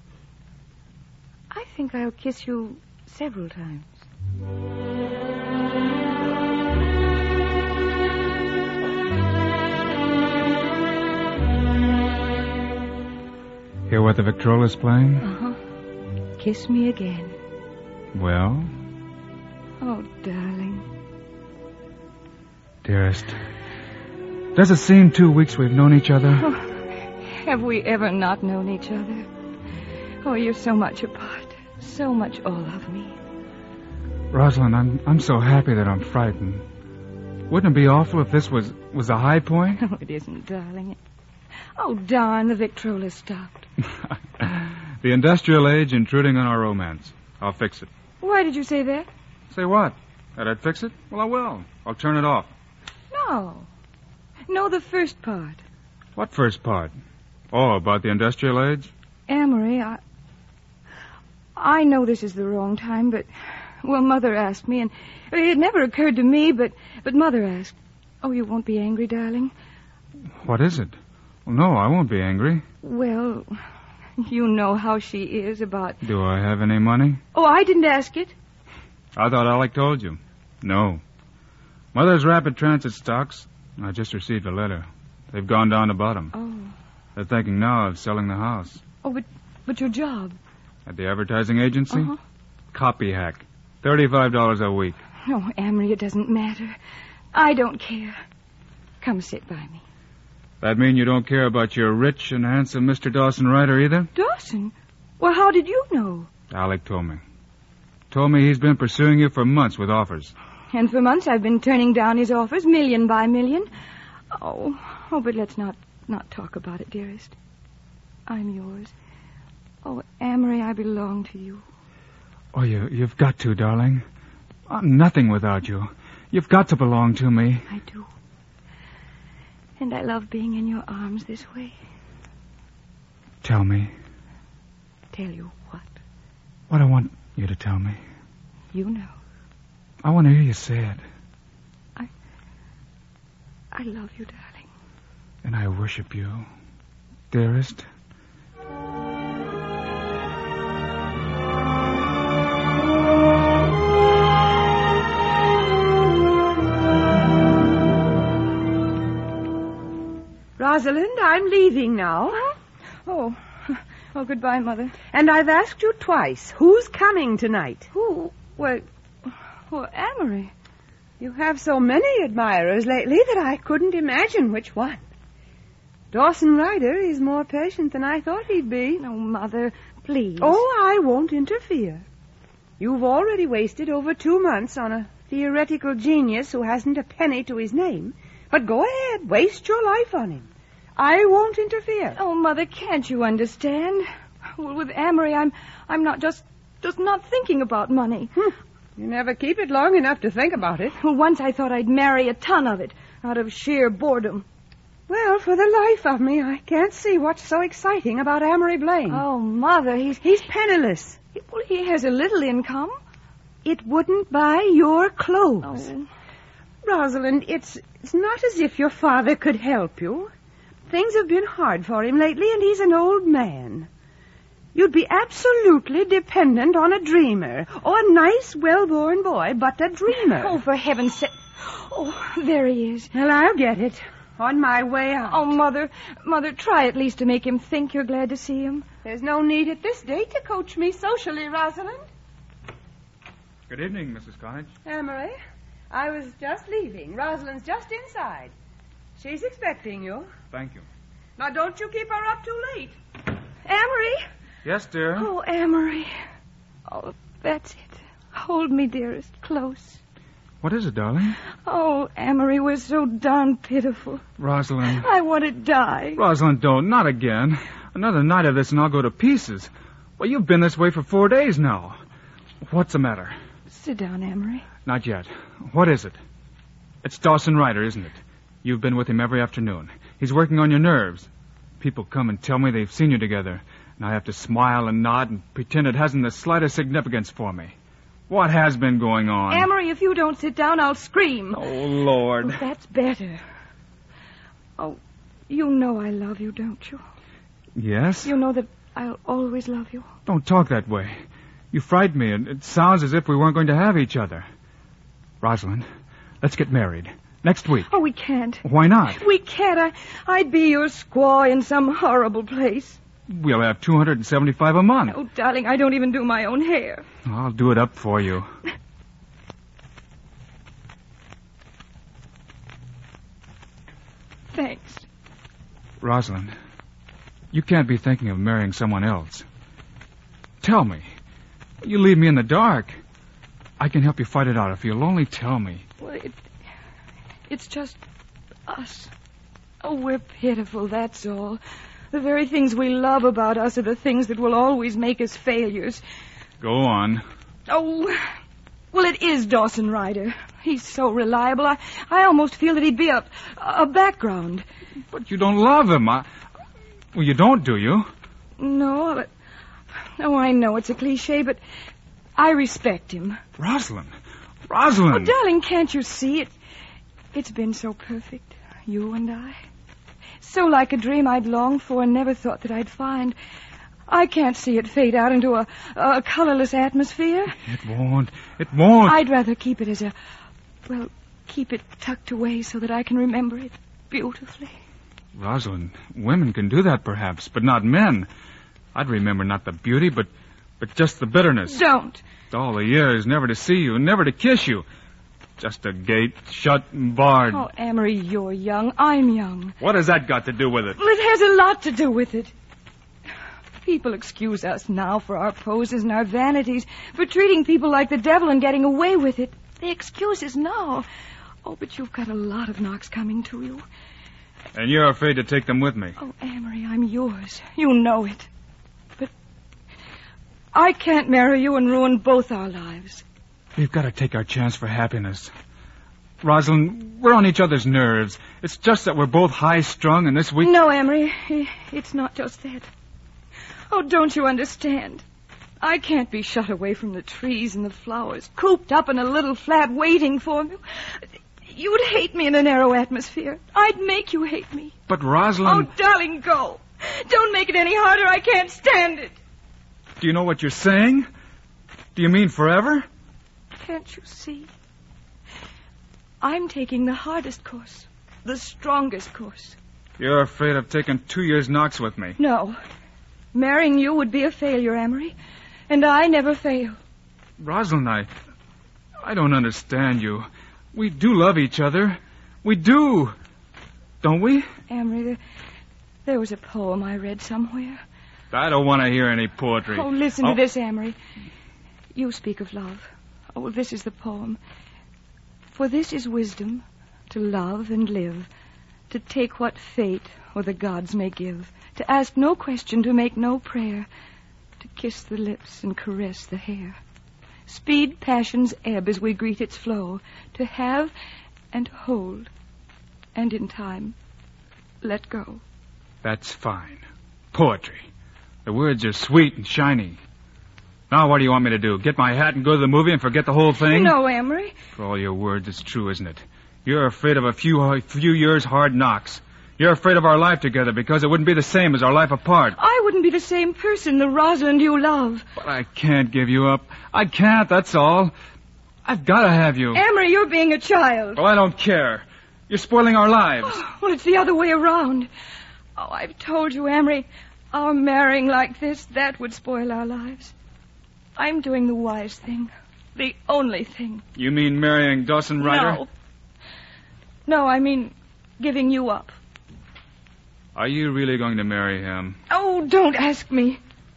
I think I'll kiss you several times. Hear what the Victrola's playing? Uh-huh. Kiss me again. Well? Oh, darling. Dearest, does it seem two weeks we've known each other? Oh, have we ever not known each other? Oh, you're so much apart. So much all of me. Rosalind, I'm I'm so happy that I'm frightened. Wouldn't it be awful if this was, was a high point? Oh, it isn't, darling. Oh, darn, the Victrola stopped. The industrial age intruding on our romance. I'll fix it. Why did you say that? Say what? That I'd fix it? Well, I will. I'll turn it off. No. No, the first part. What first part? Oh, about the industrial age? Amory, I... I know this is the wrong time, but... Well, Mother asked me, and it never occurred to me, but, but Mother asked. Oh, you won't be angry, darling? What is it? Well, no, I won't be angry. Well, you know how she is about... Do I have any money? Oh, I didn't ask it. I thought Alec told you. No. Mother's rapid transit stocks. I just received a letter. They've gone down to bottom. Oh. They're thinking now of selling the house. Oh, but but your job? At the advertising agency? Uh-huh. Copy hack. Thirty-five dollars a week. Oh, Amory, it doesn't matter. I don't care. Come sit by me. That mean you don't care about your rich and handsome Mister Dawson Ryder either? Dawson? Well, how did you know? Alec told me. Told me he's been pursuing you for months with offers. And for months I've been turning down his offers, million by million. Oh, oh, but let's not, not talk about it, dearest. I'm yours. Oh, Amory, I belong to you. Oh, you, you've got to, darling. I'm nothing without you. You've got to belong to me. I do. And I love being in your arms this way. Tell me. Tell you what? What I want you to tell me. You know. I want to hear you say it. I... I love you, darling. And I worship you, dearest. Rosalind, I'm leaving now. Huh? Oh. Oh, goodbye, Mother. And I've asked you twice, who's coming tonight? Who? Well, well, Amory. You have so many admirers lately that I couldn't imagine which one. Dawson Ryder is more patient than I thought he'd be. No, Mother, please. Oh, I won't interfere. You've already wasted over two months on a theoretical genius who hasn't a penny to his name. But go ahead, waste your life on him. I won't interfere. Oh, Mother, can't you understand? Well, with Amory, I'm I'm not just just not thinking about money. Hmm. You never keep it long enough to think about it. Well, once I thought I'd marry a ton of it out of sheer boredom. Well, for the life of me, I can't see what's so exciting about Amory Blaine. Oh, Mother, he's... He's penniless. Well, he has a little income. It wouldn't buy your clothes. Oh. Rosalind, it's, it's not as if your father could help you. Things have been hard for him lately, and he's an old man. You'd be absolutely dependent on a dreamer. Oh, a nice, well-born boy, but a dreamer. Oh, for heaven's sake. Oh, there he is. Well, I'll get it. On my way out. Oh, Mother, Mother, try at least to make him think you're glad to see him. There's no need at this date to coach me socially, Rosalind. Good evening, Missus College. Amory, I was just leaving. Rosalind's just inside. She's expecting you. Thank you. Now, don't you keep her up too late. Amory? Yes, dear? Oh, Amory. Oh, that's it. Hold me, dearest, close. What is it, darling? Oh, Amory, we're so darn pitiful. Rosalind. I want to die. Rosalind, don't. Not again. Another night of this and I'll go to pieces. Well, you've been this way for four days now. What's the matter? Sit down, Amory. Not yet. What is it? It's Dawson Ryder, isn't it? You've been with him every afternoon. He's working on your nerves. People come and tell me they've seen you together, and I have to smile and nod and pretend it hasn't the slightest significance for me. What has been going on? Amory, if you don't sit down, I'll scream. Oh, Lord. Oh, that's better. Oh, you know I love you, don't you? Yes? You know that I'll always love you. Don't talk that way. You frightened me, and it sounds as if we weren't going to have each other. Rosalind, let's get married. Next week. Oh, we can't. Why not? We can't. I, I'd be your squaw in some horrible place. We'll have two hundred seventy-five a month. Oh, darling, I don't even do my own hair. I'll do it up for you. Thanks. Rosalind, you can't be thinking of marrying someone else. Tell me. You leave me in the dark. I can help you fight it out if you'll only tell me. Well, it, It's just us. Oh, we're pitiful, that's all. The very things we love about us are the things that will always make us failures. Go on. Oh, well, it is Dawson Ryder. He's so reliable. I, I almost feel that he'd be a, a background. But you don't love him. I, well, you don't, do you? No, but... Oh, I know it's a cliche, but I respect him. Rosalind. Rosalind. Oh, darling, can't you see it? It's been so perfect, you and I. So like a dream I'd longed for and never thought that I'd find. I can't see it fade out into a, a colorless atmosphere. It won't. It won't. I'd rather keep it as a... Well, keep it tucked away so that I can remember it beautifully. Rosalind, women can do that perhaps, but not men. I'd remember not the beauty, but but just the bitterness. Don't. All the years, never to see you, never to kiss you. Just a gate shut and barred. Oh, Amory, you're young. I'm young. What has that got to do with it? Well, it has a lot to do with it. People excuse us now for our poses and our vanities, for treating people like the devil and getting away with it. They excuse us now. Oh, but you've got a lot of knocks coming to you. And you're afraid to take them with me. Oh, Amory, I'm yours. You know it. But I can't marry you and ruin both our lives. We've got to take our chance for happiness. Rosalind, we're on each other's nerves. It's just that we're both high-strung and this week... No, Amory, it's not just that. Oh, don't you understand? I can't be shut away from the trees and the flowers, cooped up in a little flat waiting for me. You'd hate me in a narrow atmosphere. I'd make you hate me. But, Rosalind... Oh, darling, go. Don't make it any harder. I can't stand it. Do you know what you're saying? Do you mean forever? Can't you see? I'm taking the hardest course, the strongest course. You're afraid of taking two years' knocks with me. No. Marrying you would be a failure, Amory. And I never fail. Rosalind, I... I don't understand you. We do love each other. We do. Don't we? Amory, there, there was a poem I read somewhere. I don't want to hear any poetry. Oh, listen oh. to this, Amory. You speak of love. Oh, this is the poem. For this is wisdom, to love and live, to take what fate or the gods may give, to ask no question, to make no prayer, to kiss the lips and caress the hair. Speed passion's ebb as we greet its flow, to have and hold, and in time, let go. That's fine. Poetry. The words are sweet and shiny. Now what do you want me to do? Get my hat and go to the movie and forget the whole thing? No, Amory. For all your words, it's true, isn't it? You're afraid of a few a few years' hard knocks. You're afraid of our life together because it wouldn't be the same as our life apart. I wouldn't be the same person, the Rosalind you love. But I can't give you up. I can't, that's all. I've got to have you. Amory, you're being a child. Well, I don't care. You're spoiling our lives. Oh, well, it's the other way around. Oh, I've told you, Amory, our marrying like this, that would spoil our lives. I'm doing the wise thing. The only thing. You mean marrying Dawson Ryder? No. No, I mean giving you up. Are you really going to marry him? Oh, don't ask me.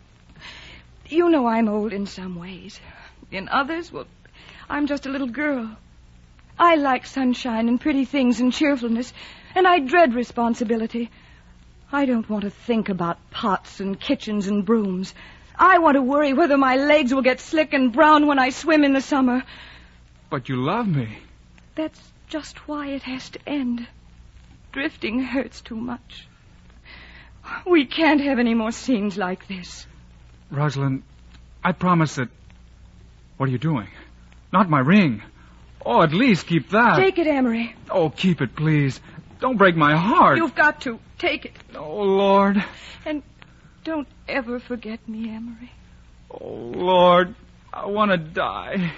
You know I'm old in some ways. In others, well, I'm just a little girl. I like sunshine and pretty things and cheerfulness, and I dread responsibility. I don't want to think about pots and kitchens and brooms. I want to worry whether my legs will get slick and brown when I swim in the summer. But you love me. That's just why it has to end. Drifting hurts too much. We can't have any more scenes like this. Rosalind, I promise that... What are you doing? Not my ring. Oh, at least keep that. Take it, Amory. Oh, keep it, please. Don't break my heart. You've got to. Take it. Oh, Lord. And don't ever forget me, Amory. Oh, Lord. I want to die.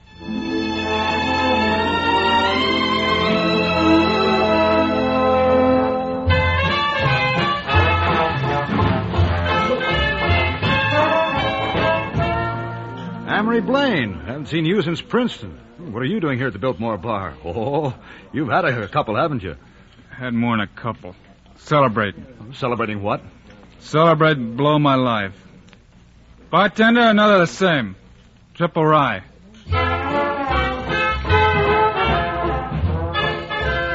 Amory Blaine. Haven't seen you since Princeton. What are you doing here at the Biltmore Bar? Oh, you've had a couple, haven't you? Had more than a couple. Celebrating. Celebrating what? Celebrate blow my life. Bartender, another the same. Triple rye.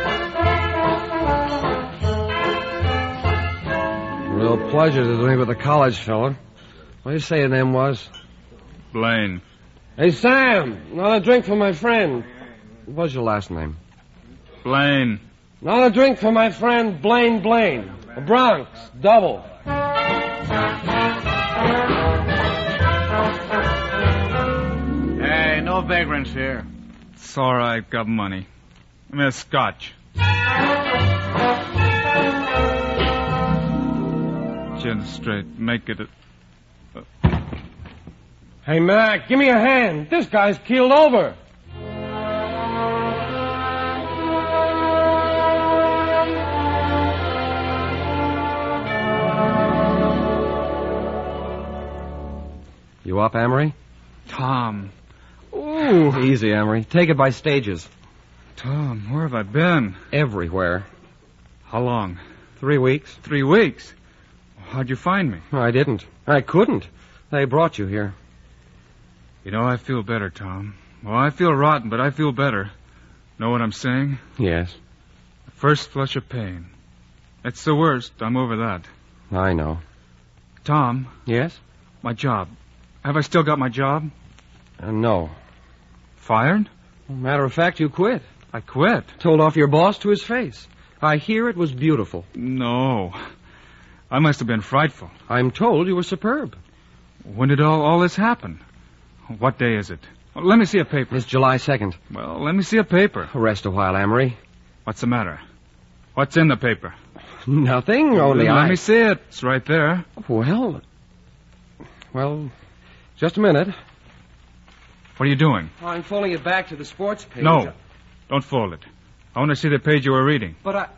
real pleasure to meet with a college fella. What do you say your name was? Blaine. Hey, Sam, another drink for my friend. What's your last name? Blaine. Another drink for my friend Blaine Blaine. A Bronx, double. Hey, no vagrants here. It's all right, got money. Give me a scotch. Chin straight, make it a... Hey, Mac, give me a hand. This guy's keeled over. You up, Amory? Tom. Ooh. Easy, Amory. Take it by stages. Tom, where have I been? Everywhere. How long? Three weeks. Three weeks? How'd you find me? I didn't. I couldn't. They brought you here. You know, I feel better, Tom. Well, I feel rotten, but I feel better. Know what I'm saying? Yes. The first flush of pain. It's the worst. I'm over that. I know. Tom. Yes? My job. Have I still got my job? Uh, no. Fired? Matter of fact, you quit. I quit? Told off your boss to his face. I hear it was beautiful. No. I must have been frightful. I'm told you were superb. When did all, all this happen? What day is it? Well, let me see a paper. It's July second. Well, let me see a paper. Rest a while, Amory. What's the matter? What's in the paper? Nothing, only Let I... me see it. It's right there. Well... Well, just a minute. What are you doing? I'm folding it back to the sports page. No. Don't fold it. I want to see the page you were reading. But I...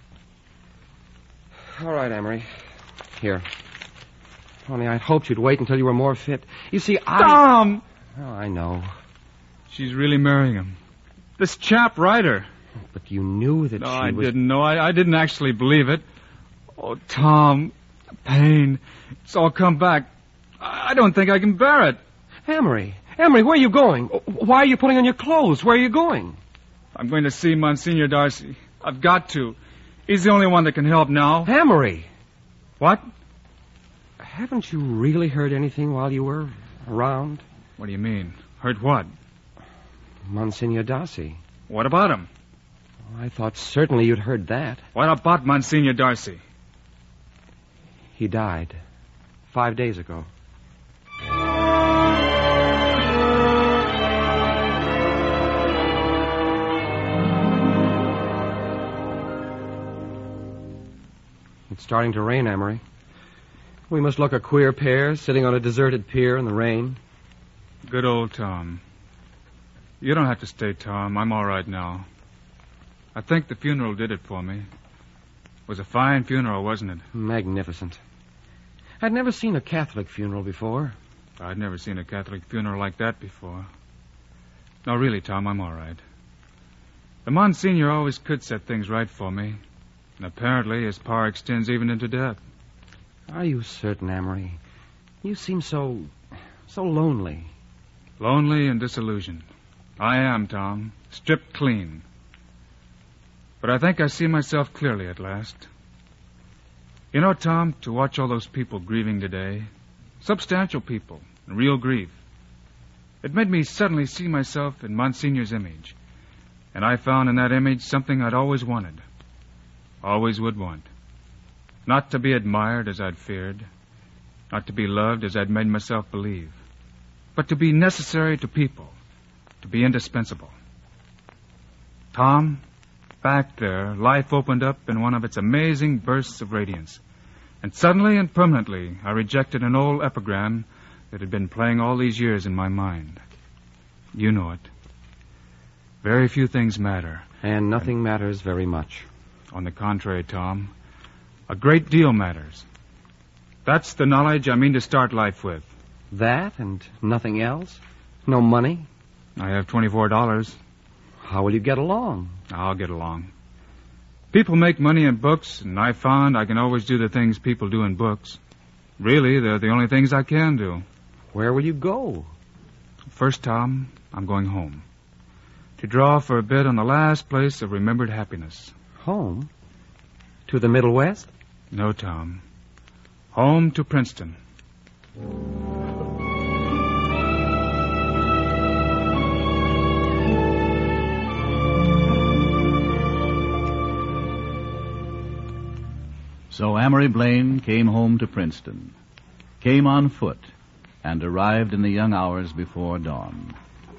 All right, Amory. Here. Only I'd hoped you'd wait until you were more fit. You see, I... Tom! Oh, I know. She's really marrying him. This chap, Ryder. But you knew that no, she I was... didn't know. I, I didn't actually believe it. Oh, Tom. Pain. It's all come back. I, I don't think I can bear it. Amory. Amory, where are you going? Why are you putting on your clothes? Where are you going? I'm going to see Monsignor Darcy. I've got to. He's the only one that can help now. Amory. What? Haven't you really heard anything while you were around? What do you mean? Heard what? Monsignor Darcy. What about him? I thought certainly you'd heard that. What about Monsignor Darcy? He died five days ago. It's starting to rain, Amory. We must look a queer pair sitting on a deserted pier in the rain. Good old Tom. You don't have to stay, Tom. I'm all right now. I think the funeral did it for me. It was a fine funeral, wasn't it? Magnificent. I'd never seen a Catholic funeral before. I'd never seen a Catholic funeral like that before. No, really, Tom, I'm all right. The Monsignor always could set things right for me. And apparently his power extends even into death. Are you certain, Amory? You seem so... so lonely. Lonely and disillusioned. I am, Tom. Stripped clean. But I think I see myself clearly at last. You know, Tom, to watch all those people grieving today, substantial people, and real grief, it made me suddenly see myself in Monsignor's image. And I found in that image something I'd always wanted. Always would want. Not to be admired as I'd feared. Not to be loved as I'd made myself believe. But to be necessary to people. To be indispensable. Tom, back there, life opened up in one of its amazing bursts of radiance. And suddenly and permanently, I rejected an old epigram that had been playing all these years in my mind. You know it. Very few things matter. And nothing and, matters very much. On the contrary, Tom, a great deal matters. That's the knowledge I mean to start life with. That and nothing else? No money? I have twenty-four dollars. How will you get along? I'll get along. People make money in books, and I found I can always do the things people do in books. Really, they're the only things I can do. Where will you go? First, Tom, I'm going home. To draw for a bit on the last place of remembered happiness. Home? To the Middle West? No, Tom. Home to Princeton. So Amory Blaine came home to Princeton, came on foot, and arrived in the young hours before dawn.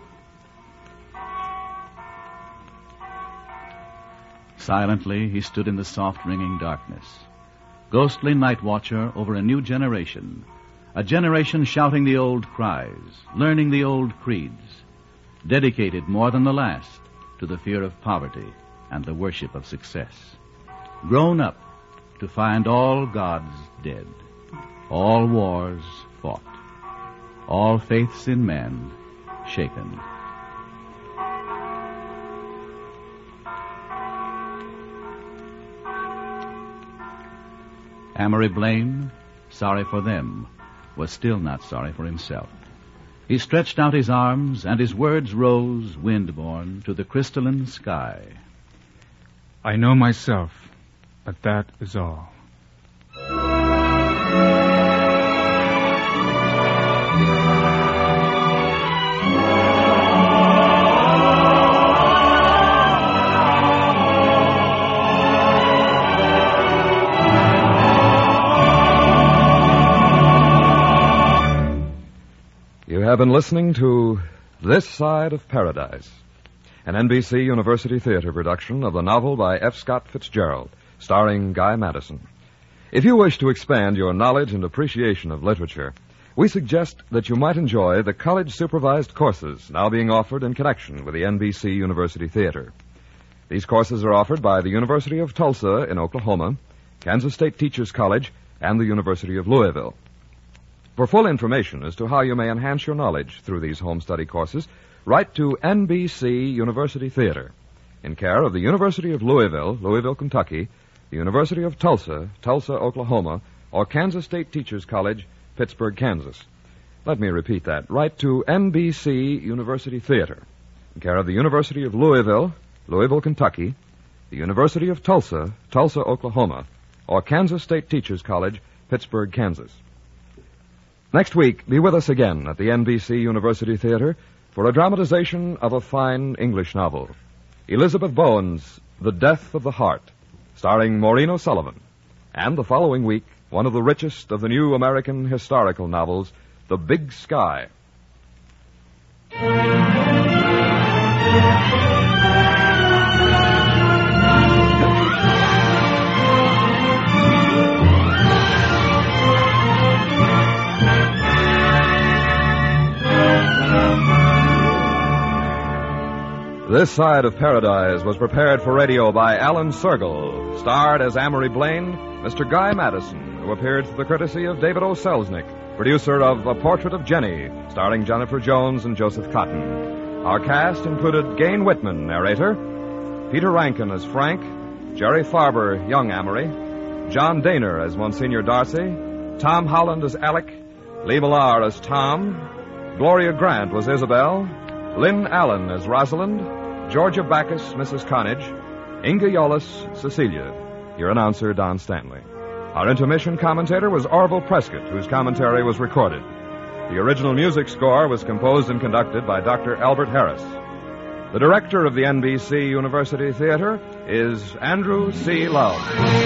Silently, he stood in the soft ringing darkness, ghostly night watcher over a new generation, a generation shouting the old cries, learning the old creeds, dedicated more than the last to the fear of poverty and the worship of success, grown up to find all gods dead, all wars fought, all faiths in men shaken. Amory Blaine, sorry for them, was still not sorry for himself. He stretched out his arms, and his words rose, wind-borne, to the crystalline sky. I know myself, but that is all. You have been listening to This Side of Paradise, an N B C University Theater production of the novel by F. Scott Fitzgerald, starring Guy Madison. If you wish to expand your knowledge and appreciation of literature, we suggest that you might enjoy the college-supervised courses now being offered in connection with the N B C University Theater. These courses are offered by the University of Tulsa in Oklahoma, Kansas State Teachers College, and the University of Louisville. For full information as to how you may enhance your knowledge through these home study courses, write to N B C University Theater, in care of the University of Louisville, Louisville, Kentucky, the University of Tulsa, Tulsa, Oklahoma, or Kansas State Teachers College, Pittsburgh, Kansas. Let me repeat that. Write to N B C University Theater, in care of the University of Louisville, Louisville, Kentucky, the University of Tulsa, Tulsa, Oklahoma, or Kansas State Teachers College, Pittsburgh, Kansas. Next week, be with us again at the N B C University Theater for a dramatization of a fine English novel, Elizabeth Bowen's The Death of the Heart, starring Maureen O'Sullivan. And the following week, one of the richest of the new American historical novels, The Big Sky. This Side of Paradise was prepared for radio by Alan Sergel, starred as Amory Blaine, Mister Guy Madison, who appeared through the courtesy of David O. Selznick, producer of A Portrait of Jenny, starring Jennifer Jones and Joseph Cotton. Our cast included Gain Whitman, narrator, Peter Rankin as Frank, Jerry Farber, young Amory, John Daner as Monsignor Darcy, Tom Holland as Alec, Lee Millar as Tom, Gloria Grant was Isabel, Lynn Allen as Rosalind, Georgia Backus, Missus Connage, Inga Yolis, Cecilia. Your announcer, Don Stanley. Our intermission commentator was Orville Prescott, whose commentary was recorded. The original music score was composed and conducted by Doctor Albert Harris. The director of the N B C University Theater is Andrew C. Love.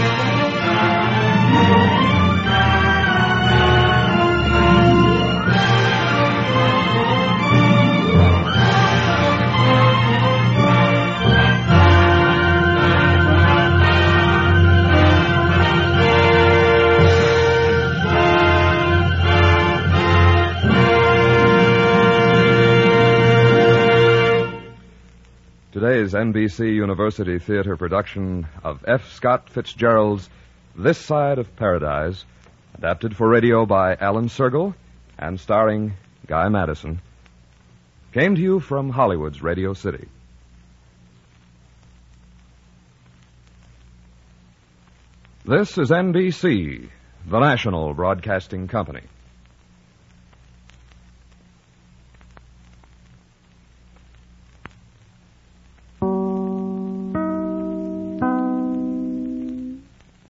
Today's N B C University Theater production of F. Scott Fitzgerald's This Side of Paradise, adapted for radio by Alan Sergel and starring Guy Madison, came to you from Hollywood's Radio City. This is N B C, the national broadcasting company.